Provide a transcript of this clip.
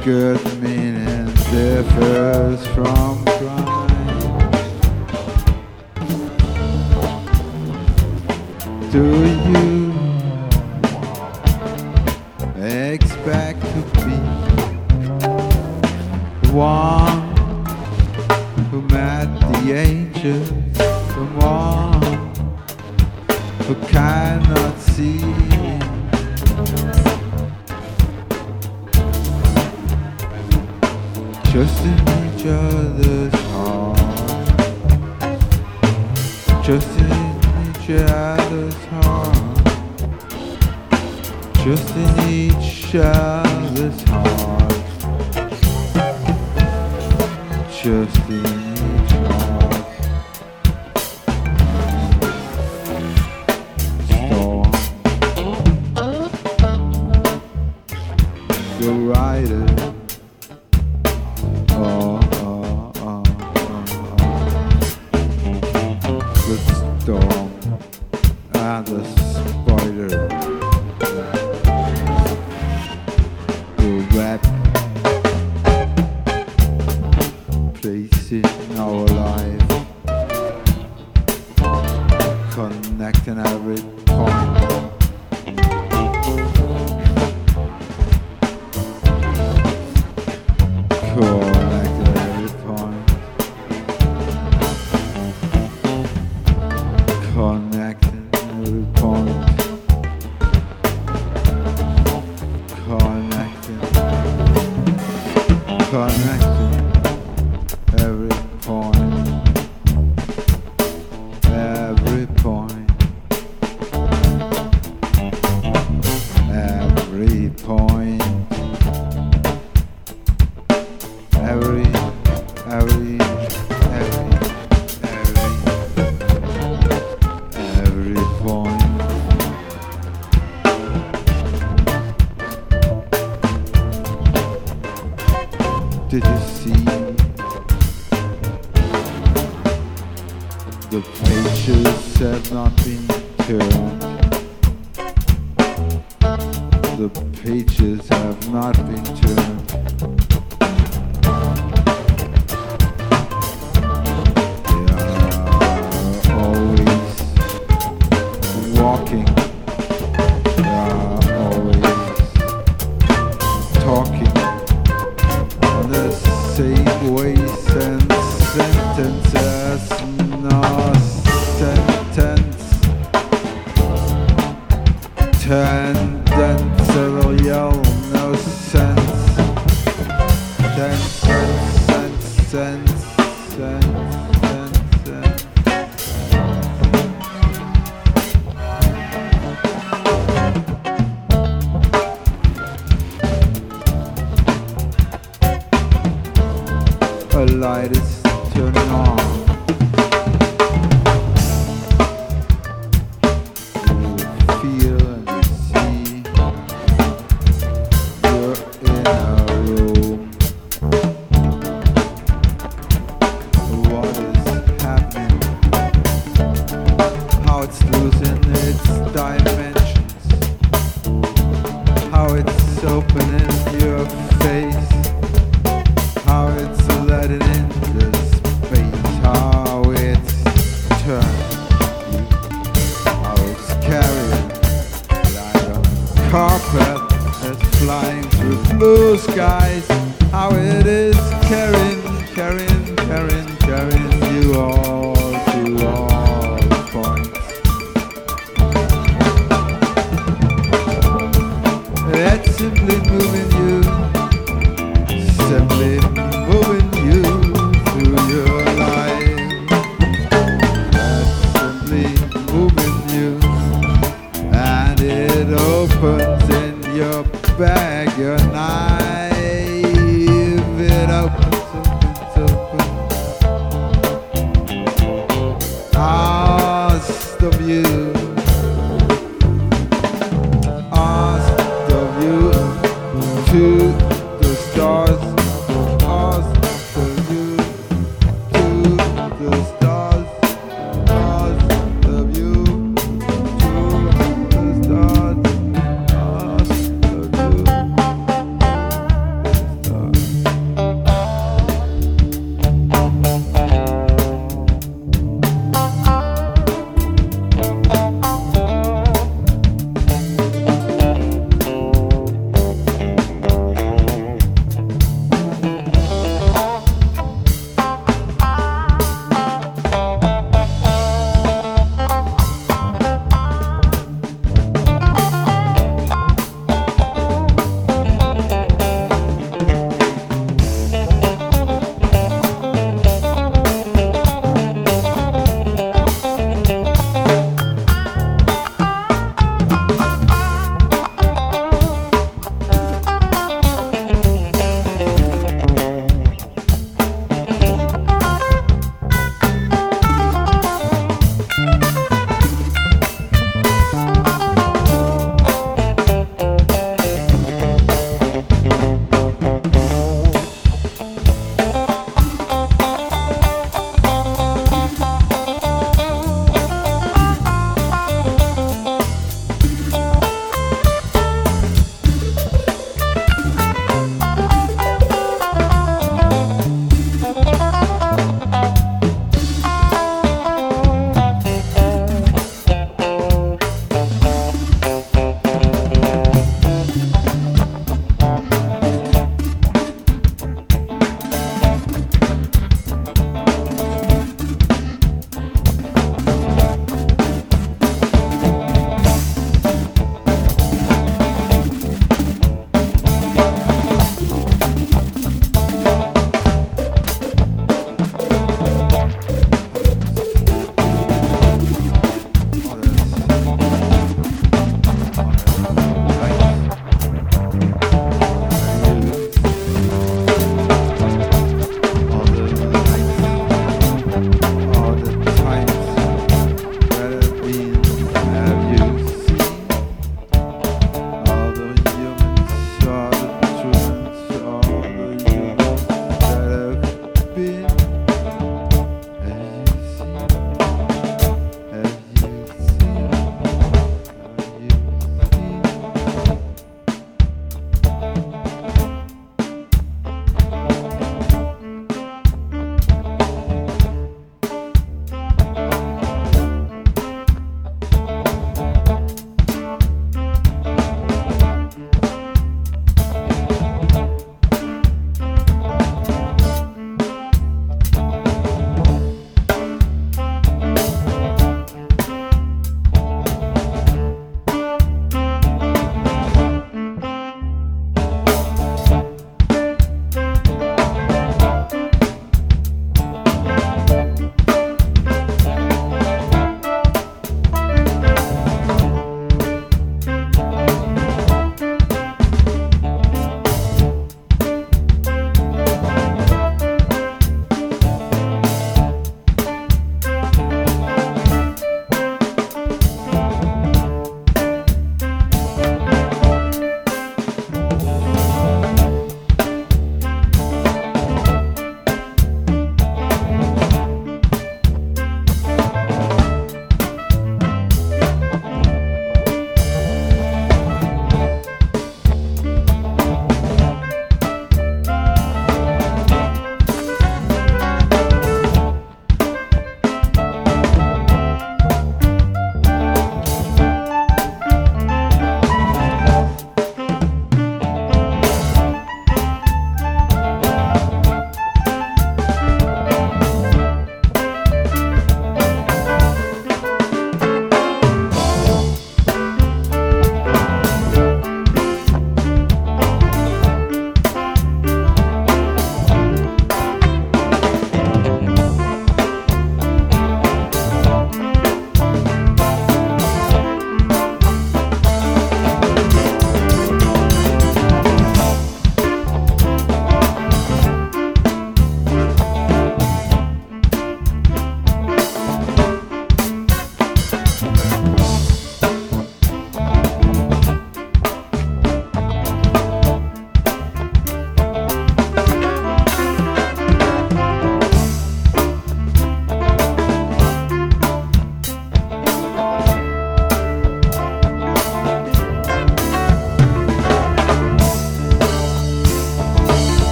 good meaning differs from crime. Do you expect to be the one who met the angels, the one who cannot see? Just in each other's heart, just in each other's heart, just in each other's heart, just in each heart. Storm, the rider. The storm and the spider, the web place in our life, connecting every point. Connecting every point. Connecting every point. Connecting. Connecting every point. Every point. Every point. Every point. Did you see the pages have not been turned? The pages have not been turned. Walking, always talking on the same ways and sentences, no sentence, tendential, no sense, sense. A light is turning on. You feel and you see you're in a room. What is happening? How it's losing its dimensions. How it's opening your face. How it's letting into space, how it's turning you, how it's carrying like a carpet that's flying through blue skies, how it is carrying you all to all points. It's simply moving you, simply moving you through your life. That's simply moving you, and it opens in your bag your night.